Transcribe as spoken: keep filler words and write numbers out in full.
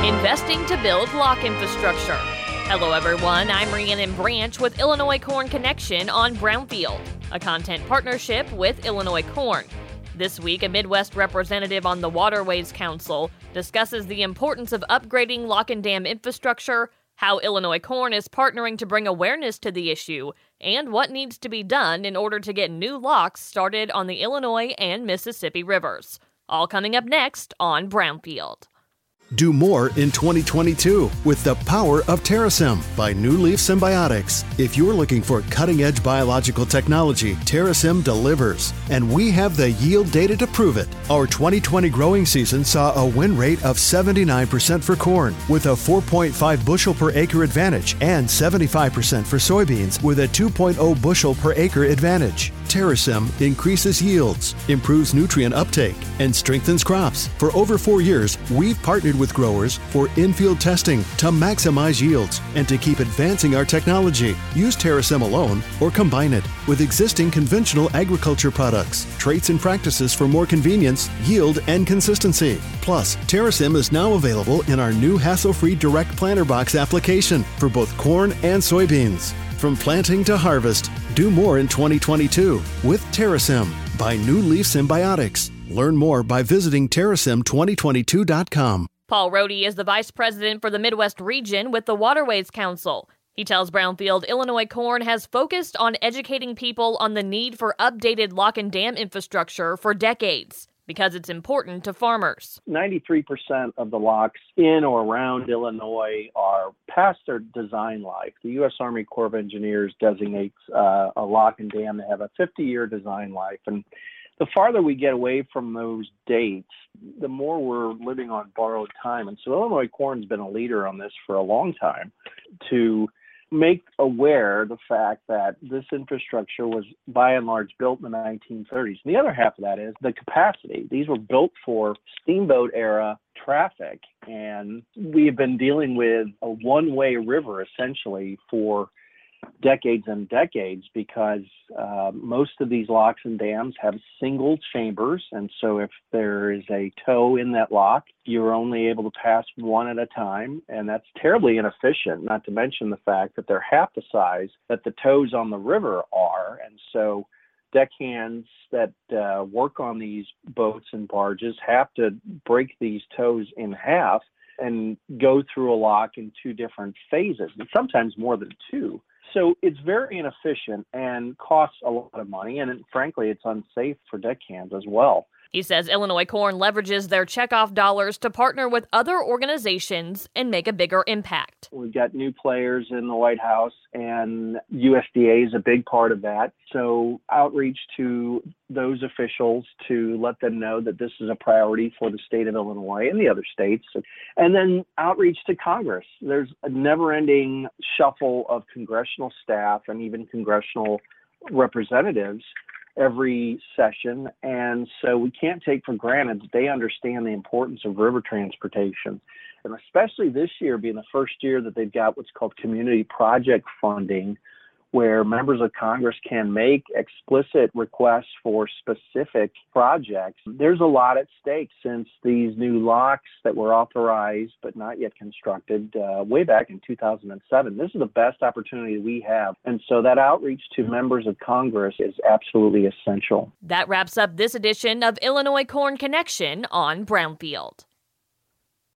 Investing to build lock infrastructure. Hello everyone, I'm Rhiannon Branch with Illinois Corn Connection on Brownfield, a content partnership with Illinois Corn. This week, a Midwest representative on the Waterways Council discusses the importance of upgrading lock and dam infrastructure, how Illinois Corn is partnering to bring awareness to the issue, and what needs to be done in order to get new locks started on the Illinois and Mississippi rivers. All coming up next on Brownfield. Do more in twenty twenty-two with the power of TerraSym by New Leaf Symbiotics. If you're looking for cutting-edge biological technology, TerraSym delivers, and we have the yield data to prove it. Our twenty twenty growing season saw a win rate of seventy-nine percent for corn with a four point five bushel per acre advantage and seventy-five percent for soybeans with a two point oh bushel per acre advantage. TerraSym increases yields, improves nutrient uptake, and strengthens crops. For over four years, we've partnered with growers for in-field testing to maximize yields and to keep advancing our technology. Use TerraSym alone or combine it with existing conventional agriculture products, traits and practices for more convenience, yield, and consistency. Plus, TerraSym is now available in our new hassle-free Direct Planter Box application for both corn and soybeans. From planting to harvest, do more in twenty twenty-two with TerraSym by New Leaf Symbiotics. Learn more by visiting terrasym twenty twenty-two dot com. Paul Rohde is the vice president for the Midwest region with the Waterways Council. He tells Brownfield Illinois Corn has focused on educating people on the need for updated lock and dam infrastructure for decades because it's important to farmers. ninety-three percent of the locks in or around Illinois are past their design life. The U S Army Corps of Engineers designates uh, a lock and dam that have a fifty-year design life. And the farther we get away from those dates, the more we're living on borrowed time. And so Illinois Corn's been a leader on this for a long time to make aware the fact that this infrastructure was by and large built in the nineteen thirties. And the other half of that is the capacity. These were built for steamboat era traffic. And we have been dealing with a one-way river essentially for decades and decades because uh, most of these locks and dams have single chambers. And so if there is a tow in that lock, you're only able to pass one at a time. And that's terribly inefficient, not to mention the fact that they're half the size that the tows on the river are. And so deckhands that uh, work on these boats and barges have to break these tows in half and go through a lock in two different phases, and sometimes more than two. So it's very inefficient and costs a lot of money, and it, frankly, it's unsafe for deckhands as well. He says Illinois Corn leverages their checkoff dollars to partner with other organizations and make a bigger impact. We've got new players in the White House, and U S D A is a big part of that. So outreach to those officials to let them know that this is a priority for the state of Illinois and the other states. And then outreach to Congress. There's a never-ending shuffle of congressional staff and even congressional representatives every session. And so we can't take for granted that they understand the importance of river transportation. And especially this year being the first year that they've got what's called community project funding, where members of Congress can make explicit requests for specific projects. There's a lot at stake since these new locks that were authorized but not yet constructed uh, way back in two thousand seven. This is the best opportunity we have. And so that outreach to members of Congress is absolutely essential. That wraps up this edition of Illinois Corn Connection on Brownfield.